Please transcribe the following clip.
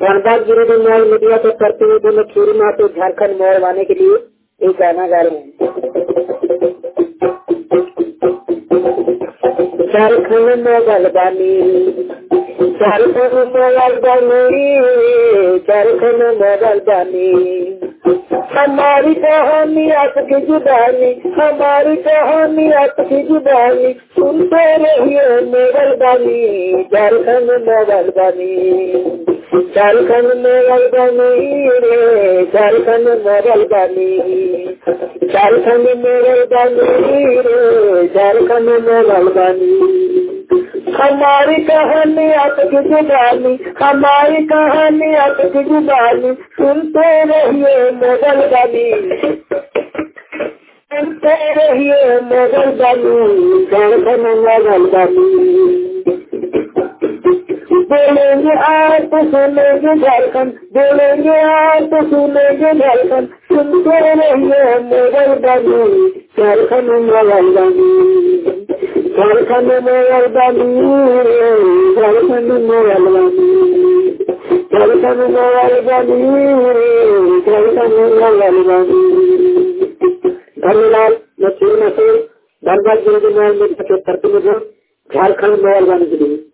धनबाद गिरिडीह न्याय मीडिया के प्रतिनिधि में खीरी माँ से झारखंड मोड़वाने के लिए एक गाना गा रहे हैं। झारखंड में बलबानी, झारखंड में बलबानी, झारखंड में बलबानी, हमारी कहानी आपकी जुबानी, हमारी कहानी आपकी जुबानी, सुनते रहिए मोगलबानी, झारखंड मोगलबानी, झारखंड मोगलबानी रे, झारखंड मोगलबानी, झारखंड मोगलबानी रे, झारखंड मोगलबानी, हमारी कहानी आपकी जुबानी, हमारी कहानी आपकी जुबानी, सुनते रहिए मोगलबानी, सुनते रहिए मोगलबानी, झारखंड मोगलबानी, बोलेंगे आज तो सुनेंगे झारखंड, बोलेंगे आज तो सुनेंगे झारखंड, सुनते रहिए मोगलबानी, झारखंड मोगलबानी, झारखंड मोगलबानी रे, झारखंड मोगलबानी, झारखंड मोगलबानी रे, झारखंड मोगलबानी। धन्यवाद। मैं धनबाद गिरिडीह न्याय मीडिया के प्रतिनिधि झारखंड मोगलबानी के लिए।